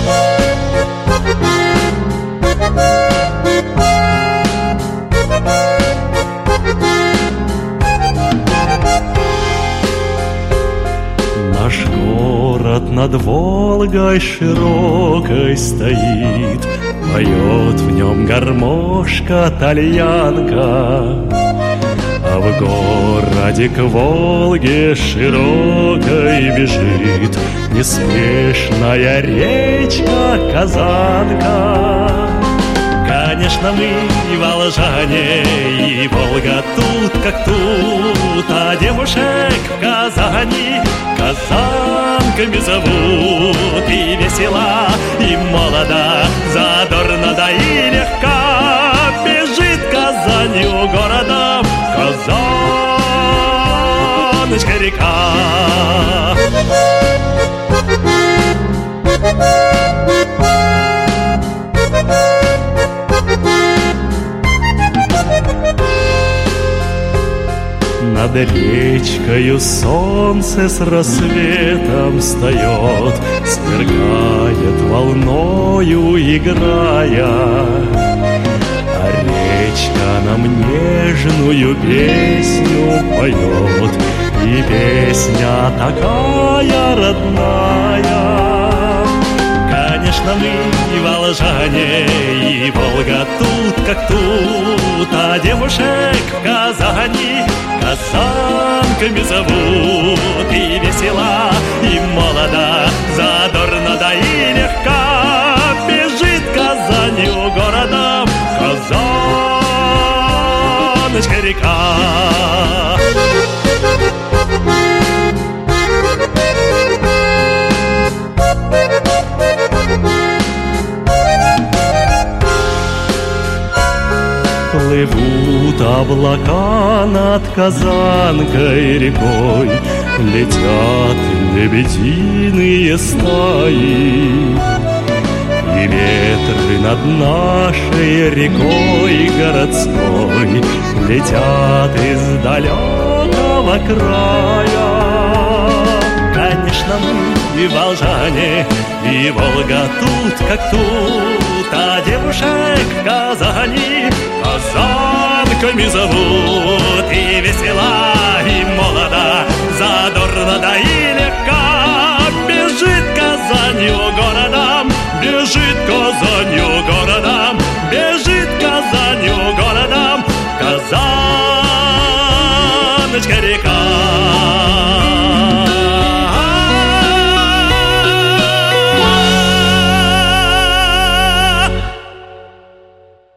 Наш город над Волгой широкой стоит, поет в нем гармошка-тальянка. А в городе к Волге широкой бежит неспешная речка Казанка. Конечно, мы и волжане, и Волга тут как тут, а девушек в Казани казанками зовут. И весела, и молода, задорно, да и легка бежит Казанью городом Казаночка-река. Над речкою солнце с рассветом встает, сверкает волною играя, а речка нам нежную песню поет, и песня такая родная. Конечно, мы и волжане, и Волга тут как тут, а девушек в Казани казанками зовут. И весела, и молода, задорно, да и легка бежит Казанью городом Казаночка-река. Плывут облака над Казанкой рекой, летят лебединые стаи, и ветры над нашей рекой городской летят из далекого края. Конечно, мы и волжане, и Волга тут как тут, а девушек в Казани казанками зовут. И весела, и молода, задорно, да и легка бежит Казань